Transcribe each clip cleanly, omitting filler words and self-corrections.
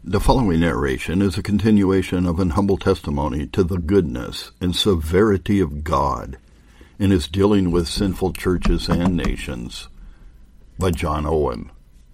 The following narration is a continuation of an humble testimony to the goodness and severity of God in his dealing with sinful churches and nations, by John Owen.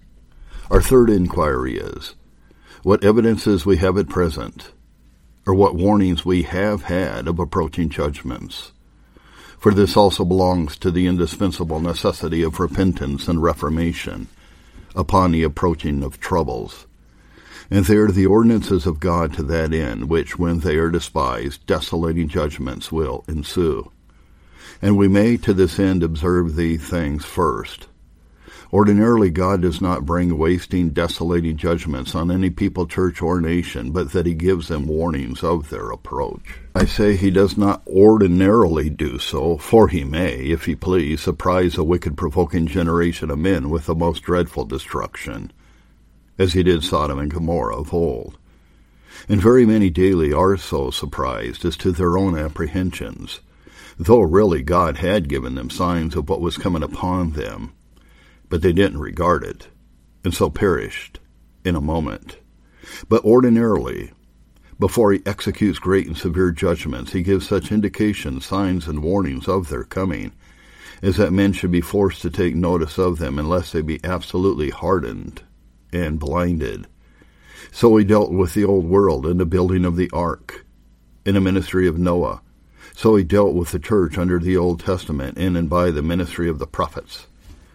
Our third inquiry is, what evidences we have at present, or what warnings we have had of approaching judgments. For this also belongs to the indispensable necessity of repentance and reformation upon the approaching of troubles. And they are the ordinances of God to that end, which, when they are despised, desolating judgments will ensue. And we may to this end observe these things first. Ordinarily God does not bring wasting, desolating judgments on any people, church, or nation, but that he gives them warnings of their approach. I say he does not ordinarily do so, for he may, if he please, surprise a wicked, provoking generation of men with the most dreadful destruction, as he did Sodom and Gomorrah of old. And very many daily are so surprised as to their own apprehensions, though really God had given them signs of what was coming upon them, but they didn't regard it, and so perished in a moment. But ordinarily, before he executes great and severe judgments, he gives such indications, signs, and warnings of their coming, as that men should be forced to take notice of them, unless they be absolutely hardened and blinded. So he dealt with the old world in the building of the ark, in the ministry of Noah. So he dealt with the church under the Old Testament, in and by the ministry of the prophets.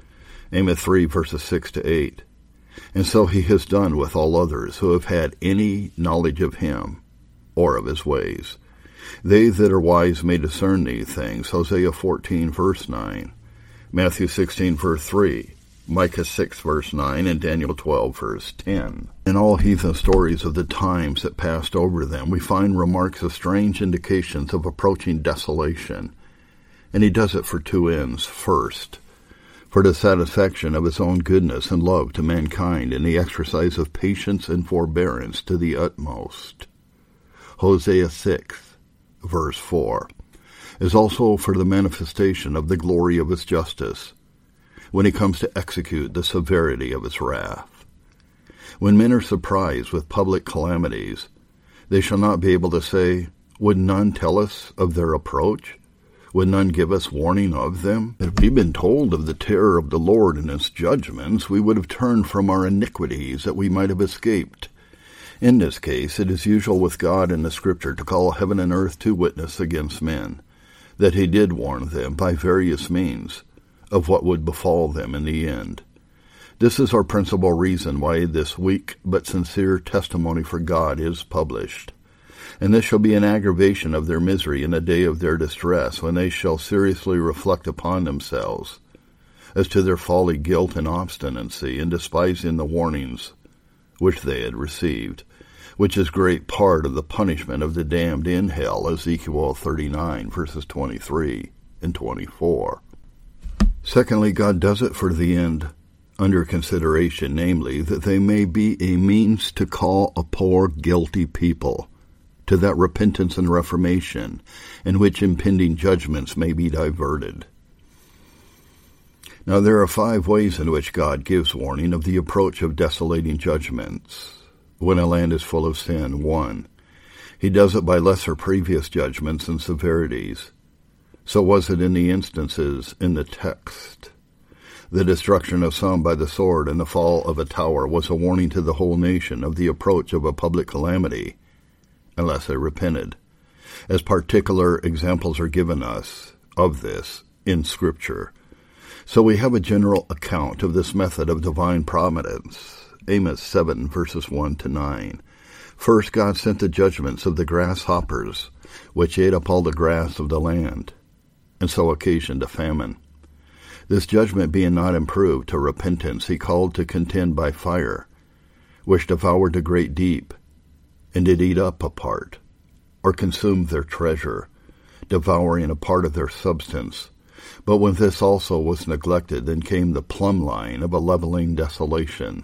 Amos 3, verses 6 to 8. And so he has done with all others who have had any knowledge of him, or of his ways. They that are wise may discern these things. Hosea 14, verse 9. Matthew 16, verse 3. Micah 6, verse 9, and Daniel 12, verse 10. In all heathen stories of the times that passed over them, we find remarks of strange indications of approaching desolation. And he does it for two ends. First, for the satisfaction of his own goodness and love to mankind, and the exercise of patience and forbearance to the utmost. Hosea 6, verse 4. Is also for the manifestation of the glory of his justice, when he comes to execute the severity of his wrath. When men are surprised with public calamities, they shall not be able to say, would none tell us of their approach? Would none give us warning of them? If we'd been told of the terror of the Lord and his judgments, we would have turned from our iniquities that we might have escaped. In this case, it is usual with God in the Scripture to call heaven and earth to witness against men, that he did warn them by various means of what would befall them in the end. This is our principal reason why this weak but sincere testimony for God is published. And this shall be an aggravation of their misery in the day of their distress, when they shall seriously reflect upon themselves as to their folly, guilt, and obstinacy, in despising the warnings which they had received, which is great part of the punishment of the damned in hell, Ezekiel 39, verses 23 and 24. Secondly, God does it for the end under consideration, namely, that they may be a means to call a poor, guilty people to that repentance and reformation in which impending judgments may be diverted. Now there are 5 ways in which God gives warning of the approach of desolating judgments when a land is full of sin. 1. He does it by lesser previous judgments and severities. So was it in the instances in the text. The destruction of some by the sword and the fall of a tower was a warning to the whole nation of the approach of a public calamity, unless they repented, as particular examples are given us of this in Scripture. So we have a general account of this method of divine providence. Amos 7, verses 1 to 9. First, God sent the judgments of the grasshoppers, which ate up all the grass of the land, and so occasioned a famine. This judgment being not improved to repentance, he called to contend by fire, which devoured a great deep, and did eat up a part, or consumed their treasure, devouring a part of their substance. But when this also was neglected, then came the plumb line of a leveling desolation.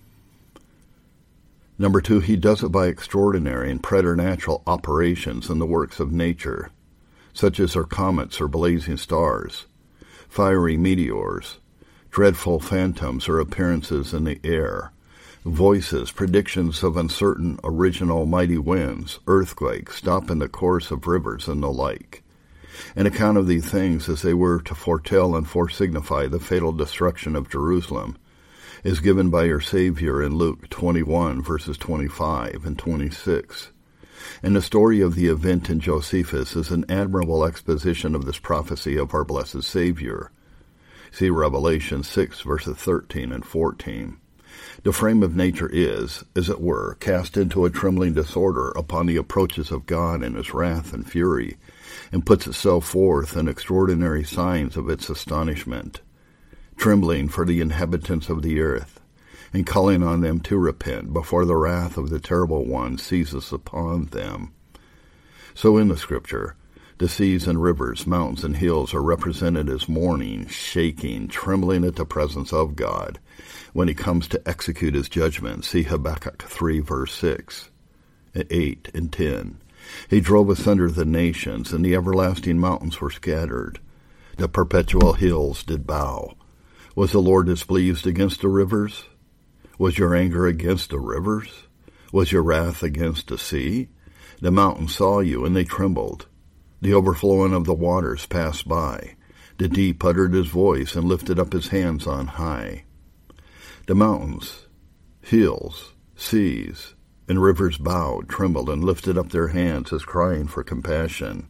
Number 2, he does it by extraordinary and preternatural operations in the works of nature, such as are comets or blazing stars, fiery meteors, dreadful phantoms or appearances in the air, Voices, predictions of uncertain original mighty winds, earthquakes, stop in the course of rivers, and the like. An account of these things, as they were to foretell and foresignify the fatal destruction of Jerusalem, is given by your Savior in Luke 21, verses 25 and 26. And the story of the event in Josephus is an admirable exposition of this prophecy of our blessed Savior. See Revelation 6, verses 13 and 14. The frame of nature is, as it were, cast into a trembling disorder upon the approaches of God in his wrath and fury, and puts itself forth in extraordinary signs of its astonishment, trembling for the inhabitants of the earth, and calling on them to repent before the wrath of the terrible one seizes upon them. So in the Scripture, the seas and rivers, mountains and hills are represented as mourning, shaking, trembling at the presence of God when he comes to execute his judgment. See Habakkuk 3, verse 6, 8, and 10. He drove asunder the nations, and the everlasting mountains were scattered. The perpetual hills did bow. Was the Lord displeased against the rivers? Was your anger against the rivers? Was your wrath against the sea? The mountains saw you, and they trembled. The overflowing of the waters passed by. The deep uttered his voice and lifted up his hands on high. The mountains, hills, seas, and rivers bowed, trembled, and lifted up their hands as crying for compassion.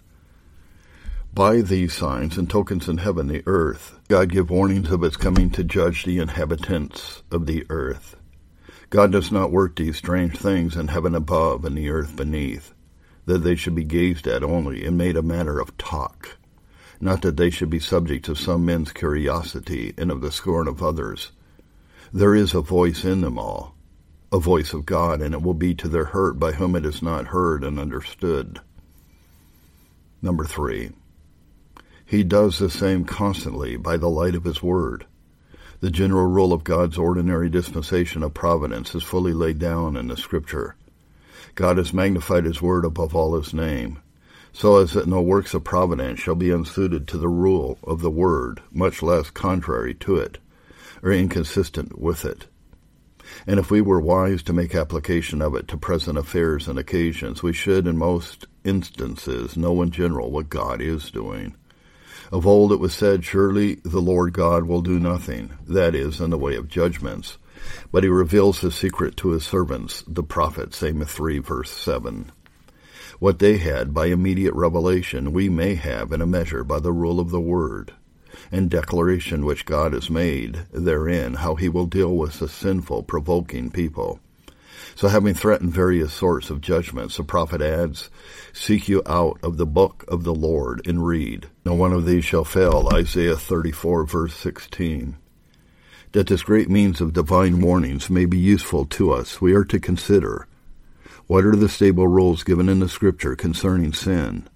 By these signs and tokens in heaven, the earth, God give warnings of its coming to judge the inhabitants of the earth. God does not work these strange things in heaven above and the earth beneath, that they should be gazed at only and made a matter of talk, not that they should be subject to some men's curiosity and of the scorn of others. There is a voice in them all, a voice of God, and it will be to their hurt by whom it is not heard and understood. Number 3. He does the same constantly by the light of his word. The general rule of God's ordinary dispensation of providence is fully laid down in the Scripture. God has magnified his word above all his name, so as that no works of providence shall be unsuited to the rule of the word, much less contrary to it, or inconsistent with it. And if we were wise to make application of it to present affairs and occasions, we should in most instances know in general what God is doing. Of old it was said, surely the Lord God will do nothing, that is, in the way of judgments, but he reveals his secret to his servants, the prophets, Amos 3, verse 7. What they had by immediate revelation, we may have in a measure by the rule of the word, and declaration which God has made therein, how he will deal with the sinful, provoking people. So having threatened various sorts of judgments, the prophet adds, seek you out of the book of the Lord and read. No one of these shall fail, Isaiah 34, verse 16. That this great means of divine warnings may be useful to us, we are to consider what are the stable rules given in the Scripture concerning sin,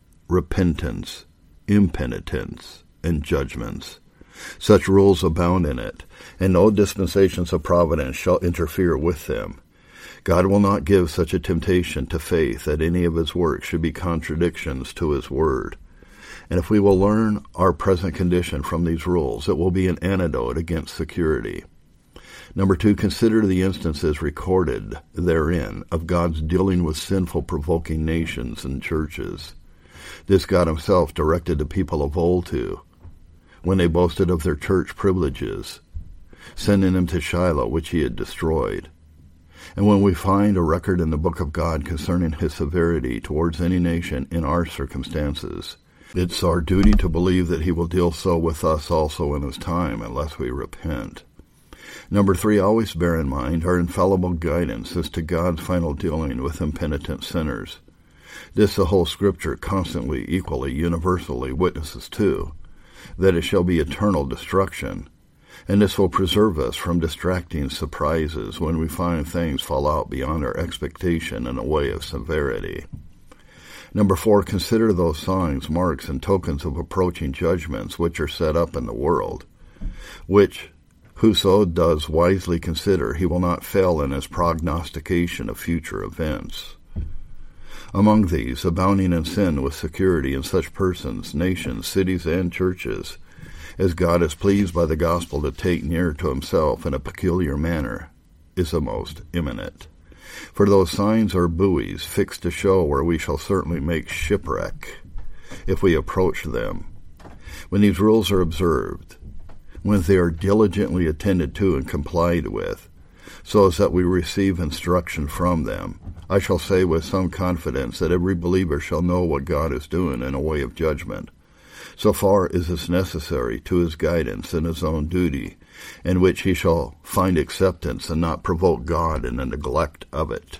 repentance, impenitence, and judgments. Such rules abound in it, and no dispensations of providence shall interfere with them. God will not give such a temptation to faith that any of his works should be contradictions to his word. And if we will learn our present condition from these rules, it will be an antidote against security. Number 2, consider the instances recorded therein of God's dealing with sinful, provoking nations and churches. This God himself directed the people of old to, when they boasted of their church privileges, sending them to Shiloh, which he had destroyed. And when we find a record in the book of God concerning his severity towards any nation in our circumstances, it's our duty to believe that he will deal so with us also in his time, unless we repent. Number 3, always bear in mind our infallible guidance as to God's final dealing with impenitent sinners. This the whole Scripture constantly, equally, universally witnesses to, that it shall be eternal destruction, and this will preserve us from distracting surprises when we find things fall out beyond our expectation in a way of severity. Number 4, consider those signs, marks, and tokens of approaching judgments which are set up in the world, which whoso does wisely consider, he will not fail in his prognostication of future events. Among these, abounding in sin with security in such persons, nations, cities, and churches, as God is pleased by the gospel to take near to himself in a peculiar manner, is the most imminent. For those signs are buoys fixed to show where we shall certainly make shipwreck if we approach them. When these rules are observed, when they are diligently attended to and complied with, so as that we receive instruction from them, I shall say with some confidence that every believer shall know what God is doing in a way of judgment, so far as is necessary to his guidance in his own duty, in which he shall find acceptance and not provoke God in the neglect of it.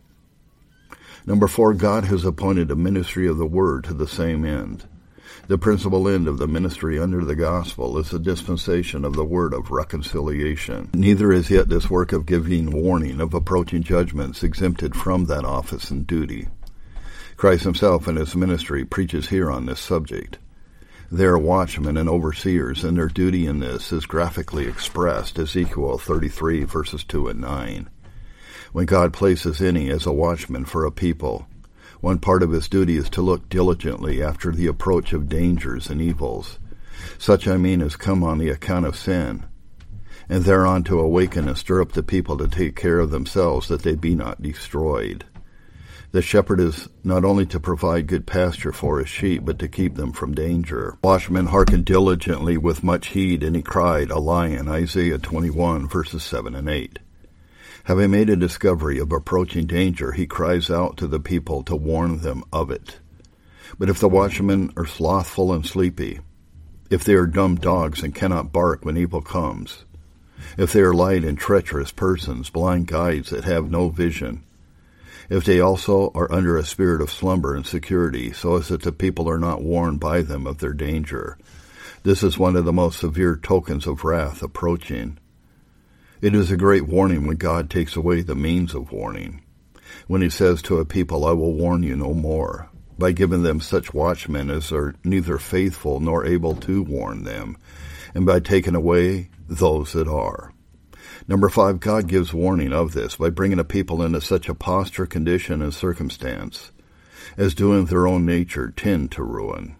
Number 4, God has appointed a ministry of the Word to the same end. The principal end of the ministry under the gospel is the dispensation of the word of reconciliation. Neither is yet this work of giving warning of approaching judgments exempted from that office and duty. Christ himself in his ministry preaches here on this subject. They are watchmen and overseers, and their duty in this is graphically expressed, Ezekiel 33, verses 2 and 9. When God places any as a watchman for a people, one part of his duty is to look diligently after the approach of dangers and evils, such as come on the account of sin, and thereon to awaken and stir up the people to take care of themselves that they be not destroyed. The shepherd is not only to provide good pasture for his sheep, but to keep them from danger. Watchman hearkened diligently with much heed, and he cried, a lion, Isaiah 21, verses 7 and 8. Having made a discovery of approaching danger, he cries out to the people to warn them of it. But if the watchmen are slothful and sleepy, if they are dumb dogs and cannot bark when evil comes, if they are light and treacherous persons, blind guides that have no vision, if they also are under a spirit of slumber and security, so as that the people are not warned by them of their danger, this is one of the most severe tokens of wrath approaching. It is a great warning when God takes away the means of warning, when he says to a people, I will warn you no more, by giving them such watchmen as are neither faithful nor able to warn them, and by taking away those that are. Number 5, God gives warning of this by bringing a people into such a posture, condition, and circumstance as doing their own nature tend to ruin.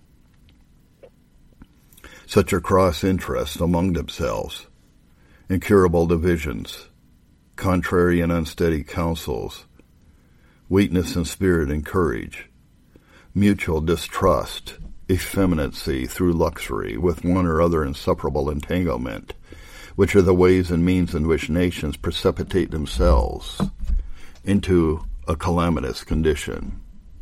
Such are cross interests among themselves, incurable divisions, contrary and unsteady counsels, weakness in spirit and courage, mutual distrust, effeminacy through luxury, with one or other inseparable entanglement, which are the ways and means in which nations precipitate themselves into a calamitous condition.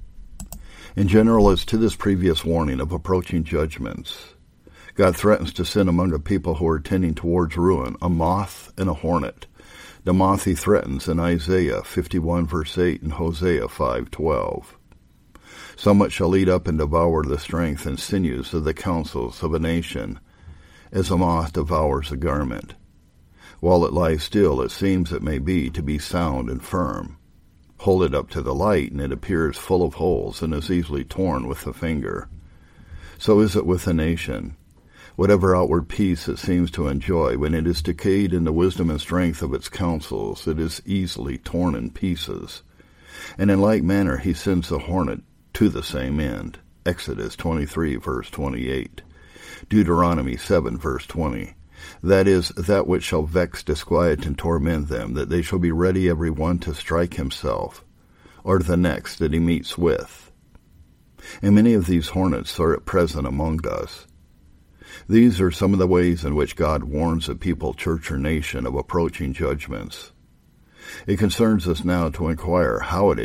In general, as to this previous warning of approaching judgments, God threatens to send among a people who are tending towards ruin a moth and a hornet. The moth he threatens in Isaiah 51 verse 8 and Hosea 5:12. Somewhat shall eat up and devour the strength and sinews of the counsels of a nation, as a moth devours a garment. While it lies still, it seems, it may be, to be sound and firm. Hold it up to the light, and it appears full of holes and is easily torn with the finger. So is it with a nation. Whatever outward peace it seems to enjoy, when it is decayed in the wisdom and strength of its counsels, it is easily torn in pieces. And in like manner he sends the hornet to the same end. Exodus 23, verse 28. Deuteronomy 7, verse 20. That is, that which shall vex, disquiet, and torment them, that they shall be ready every one to strike himself, or the next that he meets with. And many of these hornets are at present among us. These are some of the ways in which God warns a people, church, or nation of approaching judgments. It concerns us now to inquire how it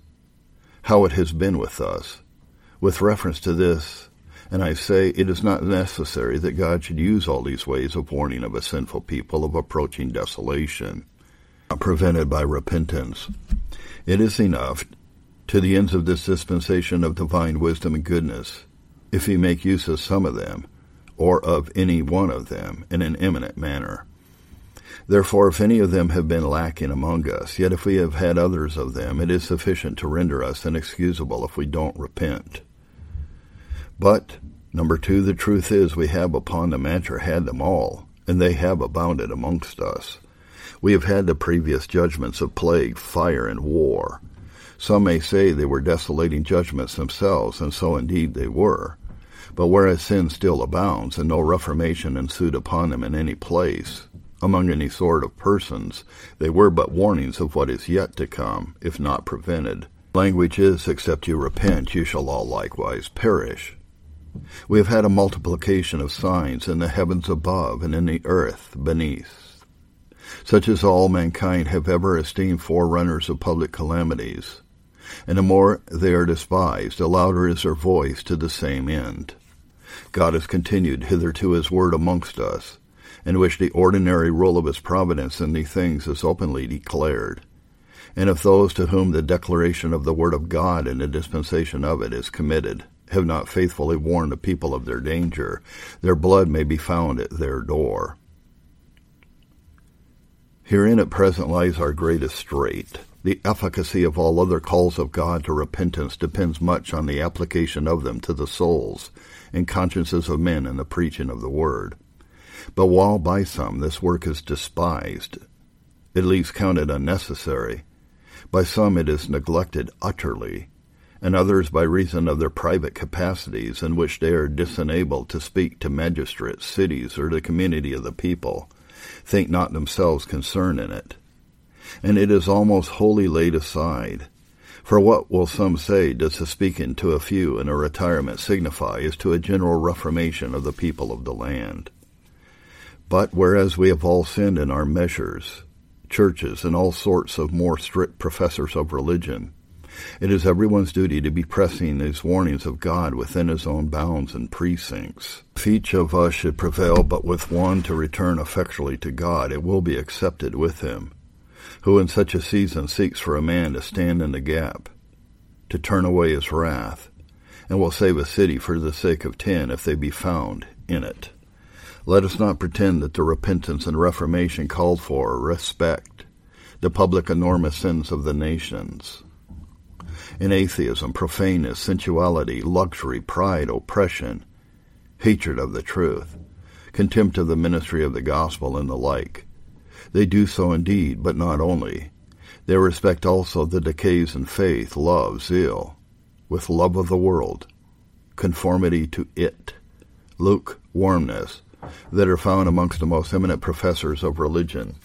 has been with us. With reference to this, and I say it is not necessary that God should use all these ways of warning of a sinful people of approaching desolation, prevented by repentance. It is enough, to the ends of this dispensation of divine wisdom and goodness, if he make use of some of them, or of any one of them, in an eminent manner. Therefore, if any of them have been lacking among us, yet if we have had others of them, it is sufficient to render us inexcusable if we don't repent. But, number 2, the truth is we have upon the measure had them all, and they have abounded amongst us. We have had the previous judgments of plague, fire, and war. Some may say they were desolating judgments themselves, and so indeed they were. But whereas sin still abounds, and no reformation ensued upon them in any place, among any sort of persons. They were but warnings of what is yet to come, if not prevented. Language is, except you repent, you shall all likewise perish. We have had a multiplication of signs in the heavens above and in the earth beneath, such as all mankind have ever esteemed forerunners of public calamities. And the more they are despised, the louder is their voice to the same end. God has continued hitherto his word amongst us, in which the ordinary rule of his providence in these things is openly declared. And if those to whom the declaration of the word of God and the dispensation of it is committed have not faithfully warned the people of their danger, their blood may be found at their door. Herein at present lies our greatest strait. The efficacy of all other calls of God to repentance depends much on the application of them to the souls and consciences of men in the preaching of the word. But while by some this work is despised, at least counted unnecessary, by some it is neglected utterly, and others by reason of their private capacities in which they are disenabled to speak to magistrates, cities, or the community of the people, think not themselves concerned in it. And it is almost wholly laid aside. For what will some say does the speaking to a few in a retirement signify as to a general reformation of the people of the land? But whereas we have all sinned in our measures, churches, and all sorts of more strict professors of religion, it is everyone's duty to be pressing these warnings of God within his own bounds and precincts. If each of us should prevail but with one to return effectually to God, it will be accepted with him, who in such a season seeks for a man to stand in the gap, to turn away his wrath, and will save a city for the sake of 10 if they be found in it. Let us not pretend that the repentance and reformation called for respect the public enormous sins of the nations. In atheism, profaneness, sensuality, luxury, pride, oppression, hatred of the truth, contempt of the ministry of the gospel, and the like. They do so indeed, but not only. They respect also the decays in faith, love, zeal, with love of the world, conformity to it, lukewarmness, that are found amongst the most eminent professors of religion.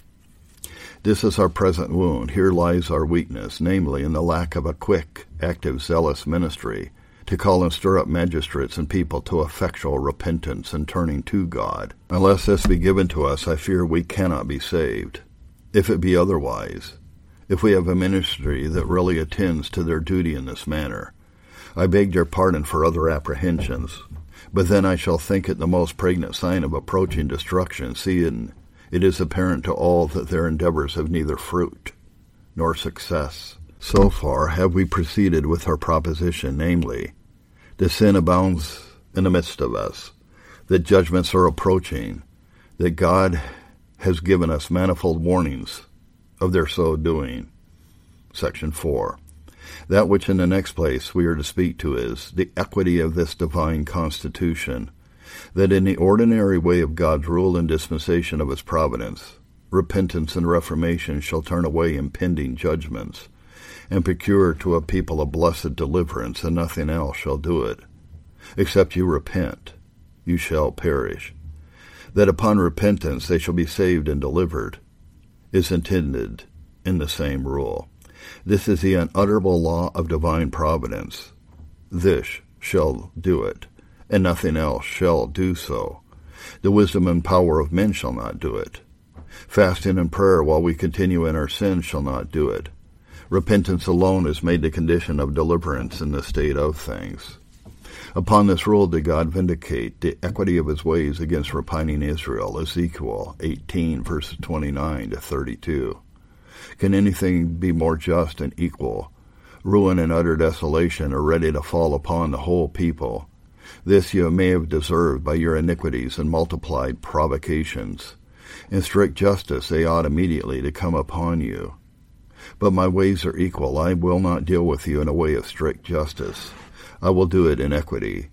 This is our present wound. Here lies our weakness, namely in the lack of a quick, active, zealous ministry to call and stir up magistrates and people to effectual repentance and turning to God. Unless this be given to us, I fear we cannot be saved. If it be otherwise, if we have a ministry that really attends to their duty in this manner, I beg your pardon for other apprehensions, but then I shall think it the most pregnant sign of approaching destruction, seeing it is apparent to all that their endeavors have neither fruit nor success. So far have we proceeded with our proposition, namely, that sin abounds in the midst of us, that judgments are approaching, that God has given us manifold warnings of their so doing. Section 4. That which in the next place we are to speak to is the equity of this divine constitution, that in the ordinary way of God's rule and dispensation of his providence, repentance and reformation shall turn away impending judgments, and procure to a people a blessed deliverance, and nothing else shall do it. Except you repent, you shall perish. That upon repentance they shall be saved and delivered, is intended in the same rule. This is the unutterable law of divine providence. This shall do it, and nothing else shall do so. The wisdom and power of men shall not do it. Fasting and prayer while we continue in our sins shall not do it. Repentance alone is made the condition of deliverance in the state of things. Upon this rule did God vindicate the equity of his ways against repining Israel, Ezekiel 18, verses 29 to 32. Can anything be more just and equal? Ruin and utter desolation are ready to fall upon the whole people. This you may have deserved by your iniquities and multiplied provocations. In strict justice they ought immediately to come upon you. But my ways are equal. I will not deal with you in a way of strict justice. I will do it in equity,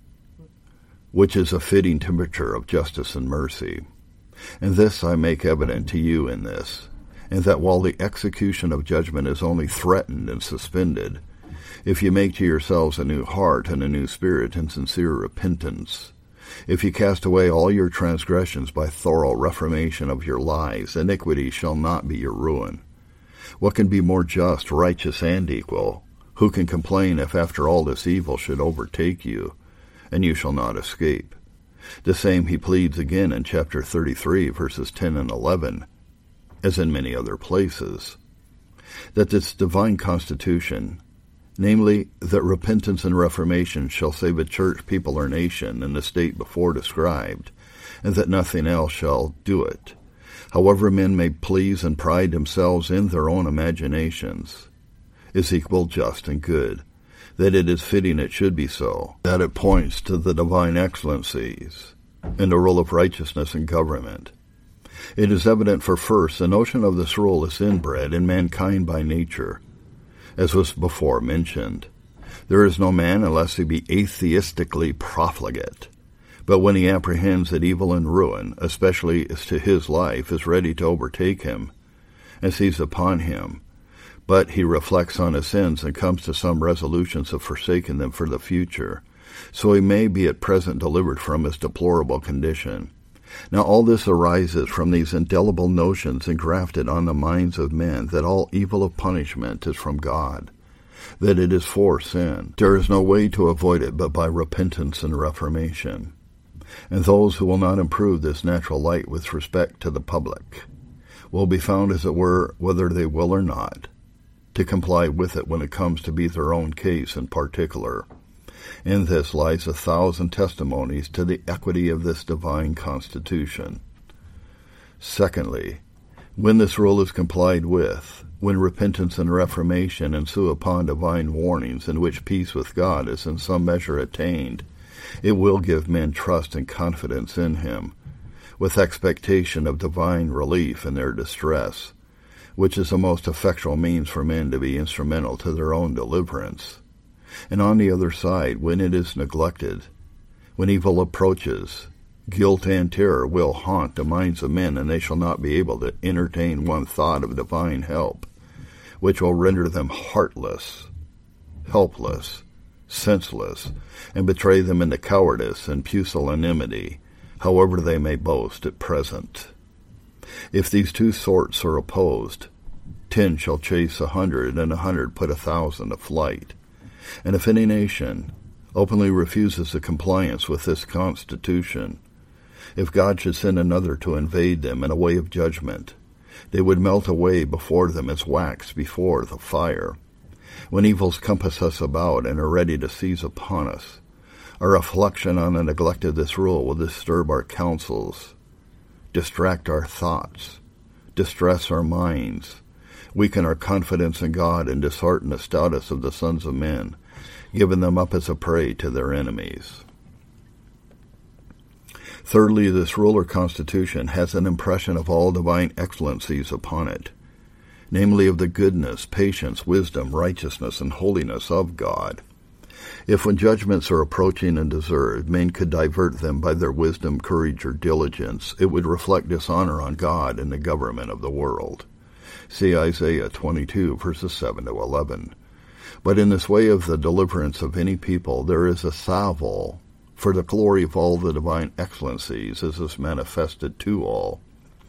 which is a fitting temperature of justice and mercy. And this I make evident to you in this, and that while the execution of judgment is only threatened and suspended, if you make to yourselves a new heart and a new spirit and sincere repentance, If you cast away all your transgressions by thorough reformation of your lives, iniquity shall not be your ruin. What can be more just, righteous, and equal? Who can complain if after all this evil should overtake you, and you shall not escape? The same he pleads again in chapter 33, verses 10 and 11, as in many other places, that this divine constitution, namely, that repentance and reformation shall save a church, people, or nation in the state before described, and that nothing else shall do it, however men may please and pride themselves in their own imaginations, is equal, just, and good, that it is fitting it should be so, that it points to the divine excellencies and the rule of righteousness in government. It is evident, for first, the notion of this rule is inbred in mankind by nature, as was before mentioned. There is no man unless he be atheistically profligate. But when he apprehends that evil and ruin, especially as to his life, is ready to overtake him, and seize upon him, but he reflects on his sins and comes to some resolutions of forsaking them for the future, so he may be at present delivered from his deplorable condition. Now all this arises from these indelible notions engrafted on the minds of men that all evil of punishment is from God, that it is for sin. There is no way to avoid it but by repentance and reformation. And those who will not improve this natural light with respect to the public will be found, as it were, whether they will or not, to comply with it when it comes to be their own case in particular. In this lies 1,000 testimonies to the equity of this divine constitution. Secondly, when this rule is complied with, when repentance and reformation ensue upon divine warnings in which peace with God is in some measure attained, it will give men trust and confidence in him, with expectation of divine relief in their distress, which is the most effectual means for men to be instrumental to their own deliverance. And on the other side, when it is neglected, when evil approaches, guilt and terror will haunt the minds of men, and they shall not be able to entertain one thought of divine help, which will render them heartless, helpless, senseless, and betray them into cowardice and pusillanimity, however they may boast at present. If these two sorts are opposed, 10 shall chase 100, and 100 put 1,000 to flight. And if any nation openly refuses the compliance with this constitution, if God should send another to invade them in a way of judgment, they would melt away before them as wax before the fire. When evils compass us about and are ready to seize upon us, a reflection on the neglect of this rule will disturb our counsels, distract our thoughts, distress our minds, weaken our confidence in God, and dishearten the stoutest of the sons of men, giving them up as a prey to their enemies. Thirdly, this rule or constitution has an impression of all divine excellencies upon it, namely of the goodness, patience, wisdom, righteousness, and holiness of God. If when judgments are approaching and deserved, men could divert them by their wisdom, courage, or diligence, it would reflect dishonor on God and the government of the world. See Isaiah 22, verses 7 to 11. But in this way of the deliverance of any people, there is a salvo for the glory of all the divine excellencies, as is manifested to all.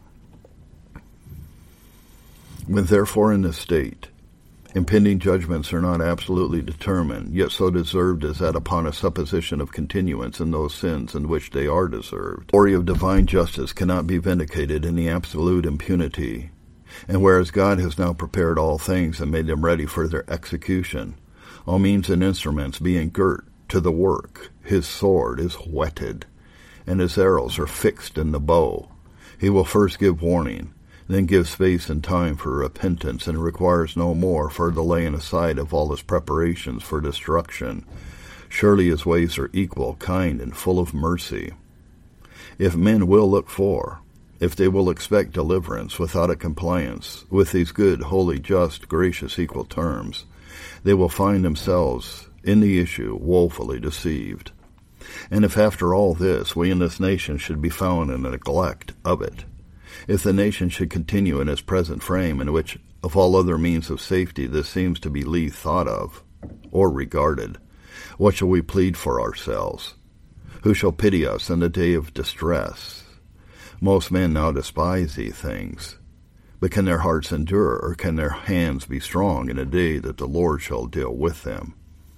When therefore in this state, impending judgments are not absolutely determined, yet so deserved as that upon a supposition of continuance in those sins in which they are deserved, the glory of divine justice cannot be vindicated in the absolute impunity. And whereas God has now prepared all things and made them ready for their execution, all means and instruments being girt to the work, his sword is whetted, and his arrows are fixed in the bow. He will first give warning, then give space and time for repentance, and requires no more for the laying aside of all his preparations for destruction. Surely his ways are equal, kind, and full of mercy. If men will look for, if they will expect deliverance without a compliance with these good, holy, just, gracious, equal terms, they will find themselves in the issue woefully deceived. And if after all this we in this nation should be found in the neglect of it, if the nation should continue in its present frame, in which of all other means of safety this seems to be least thought of or regarded, what shall we plead for ourselves? Who shall pity us in the day of distress? Most men now despise these things. But can their hearts endure, or can their hands be strong in a day that the Lord shall deal with them?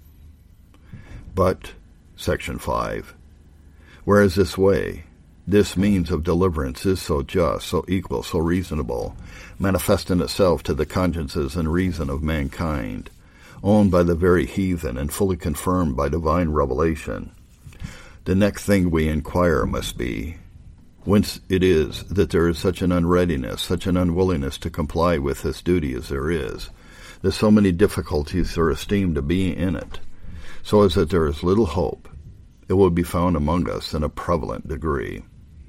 But, Section 5, whereas this way, this means of deliverance is so just, so equal, so reasonable, manifesting itself to the consciences and reason of mankind, owned by the very heathen and fully confirmed by divine revelation, the next thing we inquire must be, whence it is that there is such an unreadiness, such an unwillingness to comply with this duty as there is, that so many difficulties are esteemed to be in it, so as that there is little hope it will be found among us in a prevalent degree.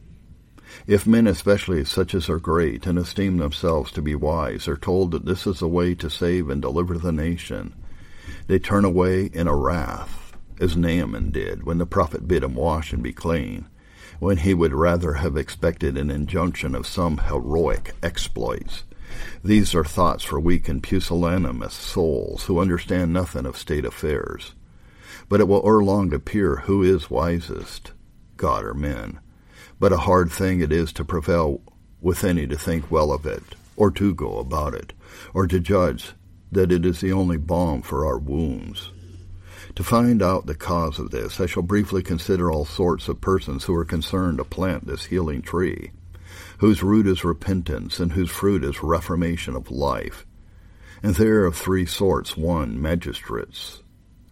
If men, especially such as are great and esteem themselves to be wise, are told that this is a way to save and deliver the nation, they turn away in a wrath, as Naaman did when the prophet bid him wash and be clean, when he would rather have expected an injunction of some heroic exploits. These are thoughts for weak and pusillanimous souls who understand nothing of state affairs. But it will ere long appear who is wisest, God or men. But a hard thing it is to prevail with any to think well of it, or to go about it, or to judge that it is the only balm for our wounds. To find out the cause of this, I shall briefly consider all sorts of persons who are concerned to plant this healing tree, whose root is repentance, and whose fruit is reformation of life. And they are of three sorts: 1, magistrates;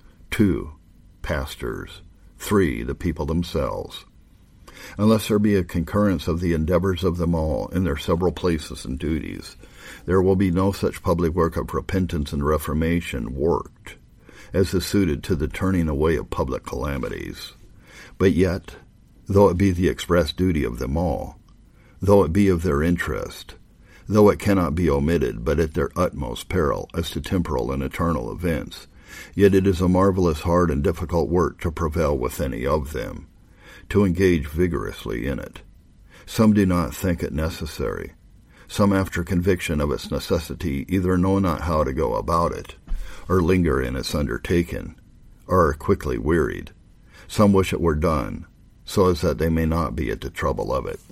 2, pastors; 3, the people themselves. Unless there be a concurrence of the endeavors of them all in their several places and duties, there will be no such public work of repentance and reformation worked as is suited to the turning away of public calamities. But yet, though it be the express duty of them all, though it be of their interest, though it cannot be omitted but at their utmost peril as to temporal and eternal events, yet it is a marvelous hard and difficult work to prevail with any of them, to engage vigorously in it. Some do not think it necessary. Some, after conviction of its necessity, either know not how to go about it, or linger in its undertaking, or are quickly wearied. Some wish it were done, so as that they may not be at the trouble of it.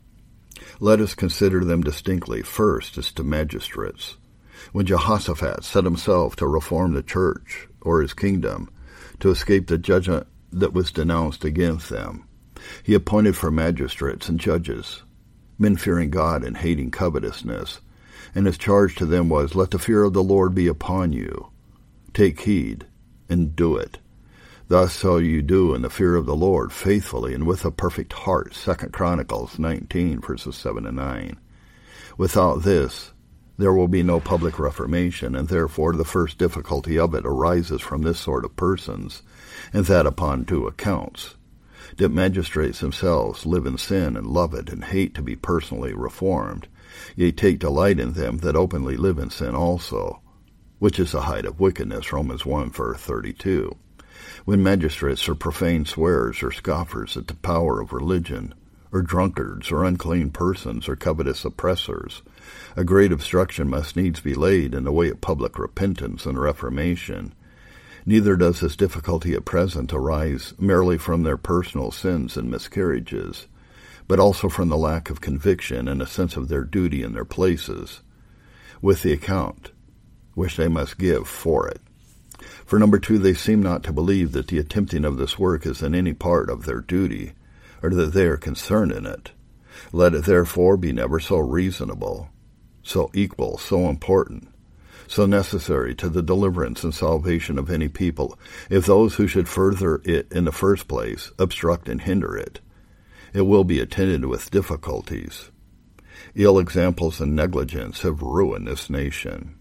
Let us consider them distinctly. First, as to magistrates. When Jehoshaphat set himself to reform the church, or his kingdom, to escape the judgment that was denounced against them, he appointed for magistrates and judges, men fearing God and hating covetousness, and his charge to them was, "Let the fear of the Lord be upon you. Take heed, and do it. Thus shall you do in the fear of the Lord faithfully and with a perfect heart." 2 Chronicles 19, verses 7 and 9. Without this, there will be no public reformation, and therefore the first difficulty of it arises from this sort of persons, and that upon 2 accounts: that magistrates themselves live in sin and love it, and hate to be personally reformed, yea, take delight in them that openly live in sin also, which is the height of wickedness, Romans 1, verse 32. When magistrates are profane swearers or scoffers at the power of religion, or drunkards or unclean persons or covetous oppressors, a great obstruction must needs be laid in the way of public repentance and reformation. Neither does this difficulty at present arise merely from their personal sins and miscarriages, but also from the lack of conviction and a sense of their duty in their places, with the account which they must give for it. For number 2, they seem not to believe that the attempting of this work is in any part of their duty, or that they are concerned in it. Let it therefore be never so reasonable, so equal, so important, so necessary to the deliverance and salvation of any people, if those who should further it in the first place obstruct and hinder it, it will be attended with difficulties. Ill examples and negligence have ruined this nation.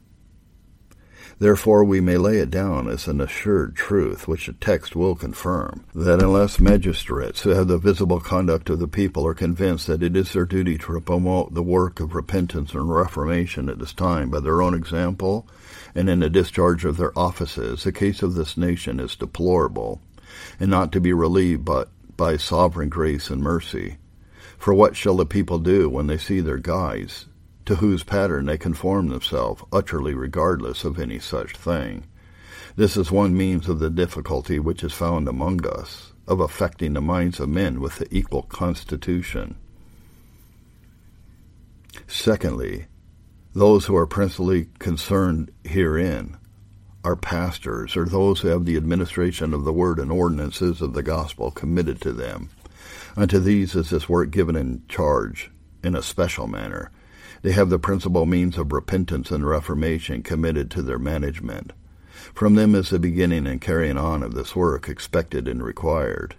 Therefore we may lay it down as an assured truth, which the text will confirm, that unless magistrates who have the visible conduct of the people are convinced that it is their duty to promote the work of repentance and reformation at this time by their own example and in the discharge of their offices, the case of this nation is deplorable, and not to be relieved but by sovereign grace and mercy. For what shall the people do when they see their guides, to whose pattern they conform themselves, utterly regardless of any such thing? This is one means of the difficulty which is found among us, of affecting the minds of men with the equal constitution. Secondly, those who are principally concerned herein are pastors, or those who have the administration of the word and ordinances of the gospel committed to them. Unto these is this work given in charge in a special manner. They have the principal means of repentance and reformation committed to their management. From them is the beginning and carrying on of this work expected and required.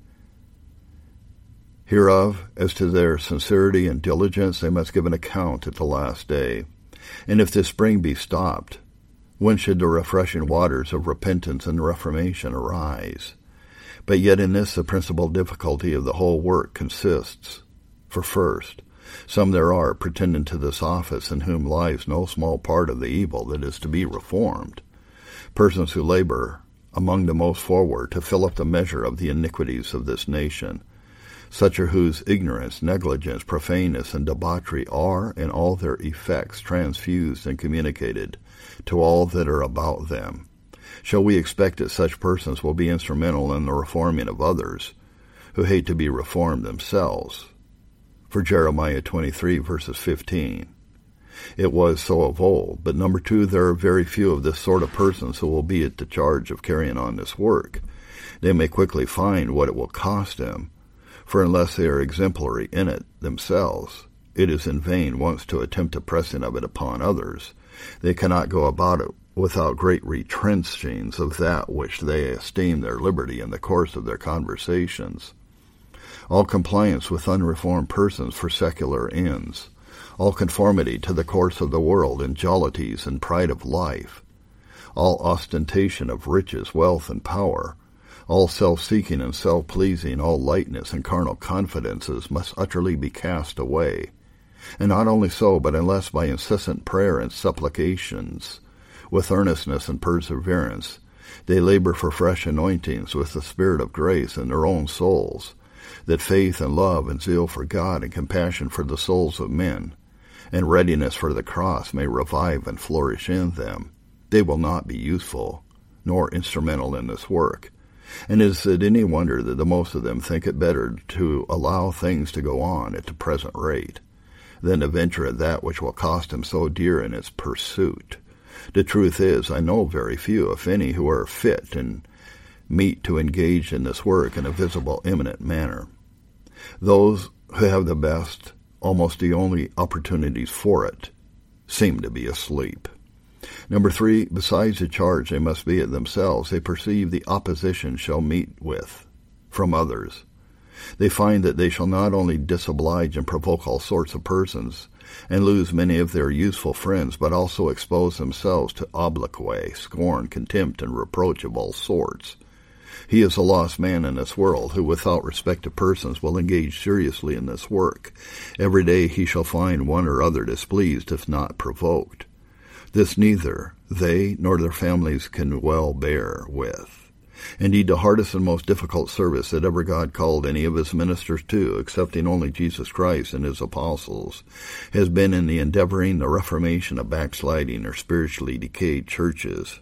Hereof, as to their sincerity and diligence, they must give an account at the last day. And if this spring be stopped, when should the refreshing waters of repentance and reformation arise? But yet in this the principal difficulty of the whole work consists. For first, some there are pretending to this office, in whom lies no small part of the evil that is to be reformed. Persons who labor among the most forward to fill up the measure of the iniquities of this nation, such are whose ignorance, negligence, profaneness, and debauchery are, in all their effects, transfused and communicated to all that are about them. Shall we expect that such persons will be instrumental in the reforming of others, who hate to be reformed themselves? For Jeremiah 23, verses 15. It was so of old, but number two, there are very few of this sort of persons who will be at the charge of carrying on this work. They may quickly find what it will cost them, for unless they are exemplary in it themselves, it is in vain once to attempt the pressing of it upon others. They cannot go about it without great retrenchings of that which they esteem their liberty in the course of their conversations. All compliance with unreformed persons for secular ends, all conformity to the course of the world in jollities and pride of life, all ostentation of riches, wealth, and power, all self-seeking and self-pleasing, all lightness and carnal confidences must utterly be cast away. And not only so, but unless by incessant prayer and supplications, with earnestness and perseverance, they labor for fresh anointings with the Spirit of grace in their own souls, that faith and love and zeal for God and compassion for the souls of men, and readiness for the cross may revive and flourish in them, they will not be useful, nor instrumental in this work. And is it any wonder that the most of them think it better to allow things to go on at the present rate, than to venture at that which will cost them so dear in its pursuit? The truth is, I know very few, if any, who are fit and meet to engage in this work in a visible, eminent manner. Those who have the best, almost the only opportunities for it, seem to be asleep. Number three, besides the charge they must be at themselves, they perceive the opposition shall meet with from others. They find that they shall not only disoblige and provoke all sorts of persons, and lose many of their useful friends, but also expose themselves to obloquy, scorn, contempt, and reproach of all sorts. He is a lost man in this world, who without respect to persons will engage seriously in this work. Every day he shall find one or other displeased, if not provoked. This neither they nor their families can well bear with. Indeed, the hardest and most difficult service that ever God called any of his ministers to, excepting only Jesus Christ and his apostles, has been in the endeavoring the reformation of backsliding or spiritually decayed churches.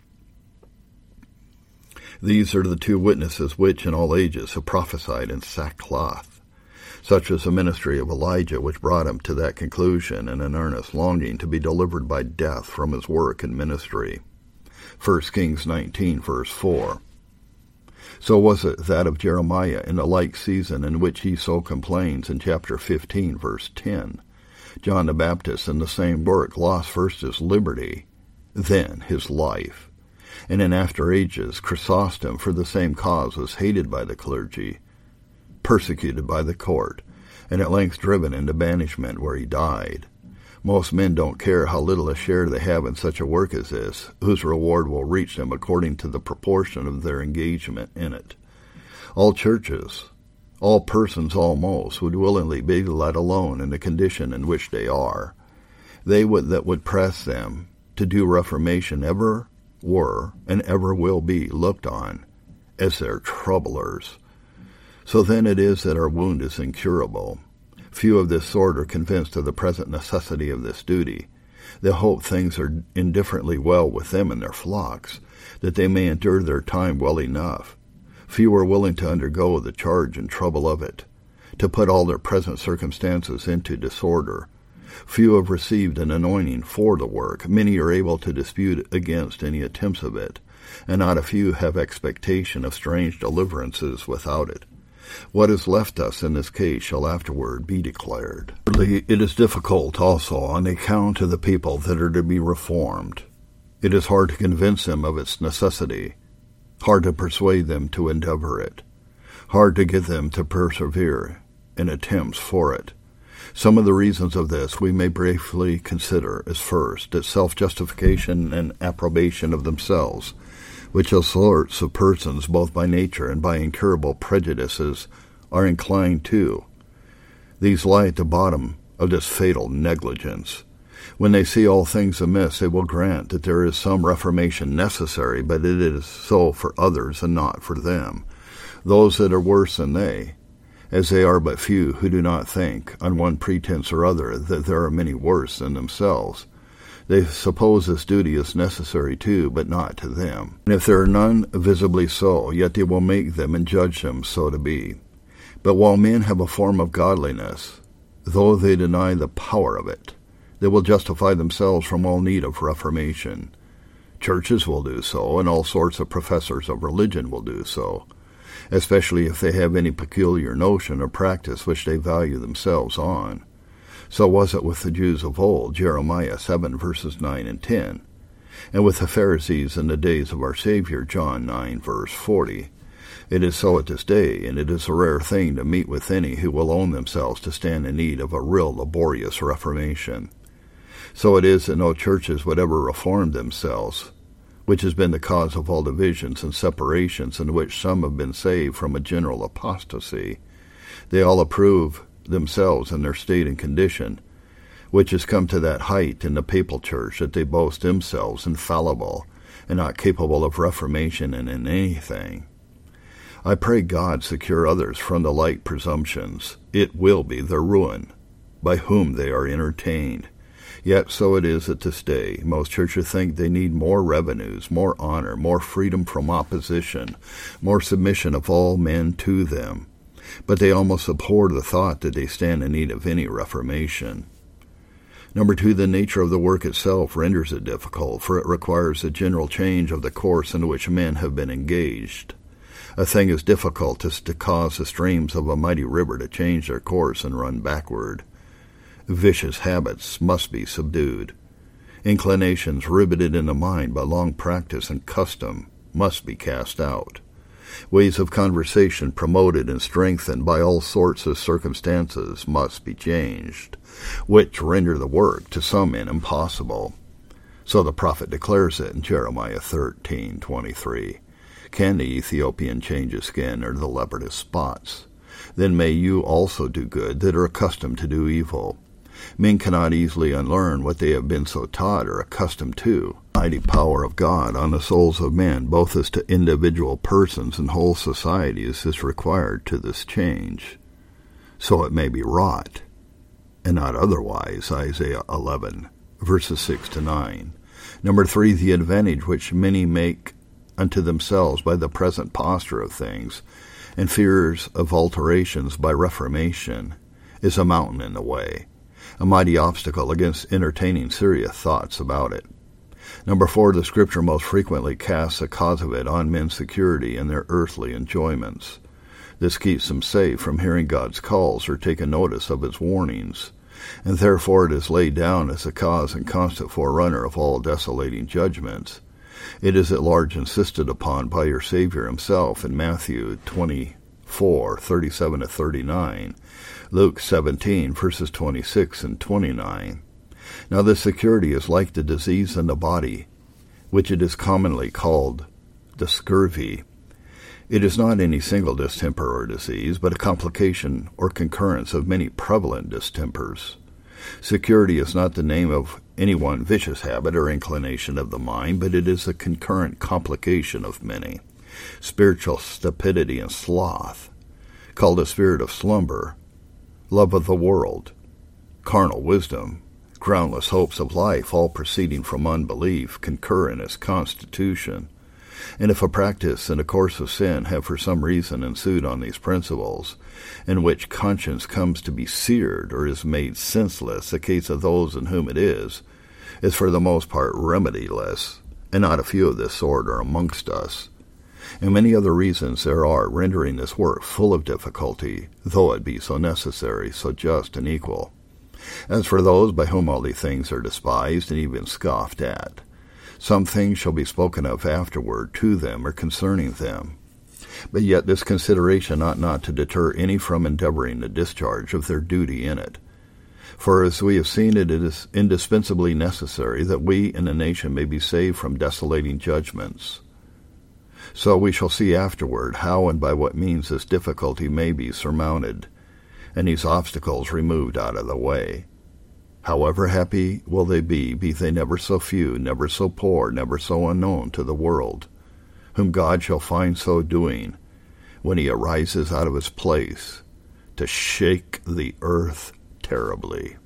These are the two witnesses which in all ages have prophesied in sackcloth. Such was the ministry of Elijah, which brought him to that conclusion and an earnest longing to be delivered by death from his work and ministry. 1 Kings 19, verse 4. So was it that of Jeremiah in the like season in which he so complains in chapter 15, verse 10. John the Baptist in the same work lost first his liberty, then his life. And in after ages, Chrysostom for the same cause was hated by the clergy, persecuted by the court, and at length driven into banishment, where he died. Most men don't care how little a share they have in such a work as this, whose reward will reach them according to the proportion of their engagement in it. All churches, all persons almost, would willingly be let alone in the condition in which they are. They that would press them to do reformation ever were and ever will be looked on as their troublers. So then it is that our wound is incurable. Few of this sort are convinced of the present necessity of this duty. They hope things are indifferently well with them and their flocks, that they may endure their time well enough. Few are willing to undergo the charge and trouble of it, to put all their present circumstances into disorder. Few have received an anointing for the work. Many are able to dispute against any attempts of it, and not a few have expectation of strange deliverances without it. What is left us in this case shall afterward be declared. It is difficult also on account of the people that are to be reformed. It is hard to convince them of its necessity, hard to persuade them to endeavor it, hard to get them to persevere in attempts for it. Some of the reasons of this we may briefly consider as first, that self-justification and approbation of themselves, which all sorts of persons, both by nature and by incurable prejudices, are inclined to. These lie at the bottom of this fatal negligence. When they see all things amiss, they will grant that there is some reformation necessary, but it is so for others and not for them, those that are worse than they, as they are but few who do not think, on one pretense or other, that there are many worse than themselves. They suppose this duty is necessary too, but not to them. And if there are none visibly so, yet they will make them and judge them so to be. But while men have a form of godliness, though they deny the power of it, they will justify themselves from all need of reformation. Churches will do so, and all sorts of professors of religion will do so, especially if they have any peculiar notion or practice which they value themselves on. So was it with the Jews of old, Jeremiah 7 verses 9 and 10, and with the Pharisees in the days of our Savior, John 9 verse 40. It is so at this day, and it is a rare thing to meet with any who will own themselves to stand in need of a real laborious reformation. So it is that no churches would ever reform themselves, which has been the cause of all divisions and separations, in which some have been saved from a general apostasy. They all approve themselves in their state and condition, which has come to that height in the papal church that they boast themselves infallible and not capable of reformation in anything. I pray God secure others from the like presumptions. It will be their ruin, by whom they are entertained. Yet so it is at this day. Most churches think they need more revenues, more honor, more freedom from opposition, more submission of all men to them. But they almost abhor the thought that they stand in need of any reformation. Number 2, the nature of the work itself renders it difficult, for it requires a general change of the course in which men have been engaged. A thing as difficult as to cause the streams of a mighty river to change their course and run backward. Vicious habits must be subdued. Inclinations riveted in the mind by long practice and custom must be cast out. Ways of conversation promoted and strengthened by all sorts of circumstances must be changed, which render the work to some men impossible. So the prophet declares it in Jeremiah 13:23. Can the Ethiopian change his skin, or the leopard his spots? Then may you also do good that are accustomed to do evil. Men cannot easily unlearn what they have been so taught or accustomed to. The mighty power of God on the souls of men, both as to individual persons and whole societies, is required to this change, so it may be wrought, and not otherwise. Isaiah 11, verses 6 to 9. Number 3, the advantage which many make unto themselves by the present posture of things, and fears of alterations by reformation, is a mountain in the way, a mighty obstacle against entertaining serious thoughts about it. Number 4, the Scripture most frequently casts the cause of it on men's security and their earthly enjoyments. This keeps them safe from hearing God's calls or taking notice of his warnings, and therefore it is laid down as the cause and constant forerunner of all desolating judgments. It is at large insisted upon by your Savior himself in Matthew 24:37 to 39, Luke 17, verses 26 and 29. Now this security is like the disease in the body, which it is commonly called the scurvy. It is not any single distemper or disease, but a complication or concurrence of many prevalent distempers. Security is not the name of any one vicious habit or inclination of the mind, but it is a concurrent complication of many. Spiritual stupidity and sloth, called a spirit of slumber, love of the world, carnal wisdom, groundless hopes of life, all proceeding from unbelief, concur in its constitution. And if a practice and a course of sin have for some reason ensued on these principles, in which conscience comes to be seared or is made senseless, the case of those in whom it is for the most part remediless, and not a few of this sort are amongst us. And many other reasons there are rendering this work full of difficulty, though it be so necessary, so just and equal. As for those by whom all these things are despised and even scoffed at, some things shall be spoken of afterward to them or concerning them. But yet this consideration ought not to deter any from endeavoring the discharge of their duty in it. For as we have seen, it is indispensably necessary that we in a nation may be saved from desolating judgments. So we shall see afterward how and by what means this difficulty may be surmounted, and these obstacles removed out of the way. However happy will they be they never so few, never so poor, never so unknown to the world, whom God shall find so doing, when he arises out of his place to shake the earth terribly.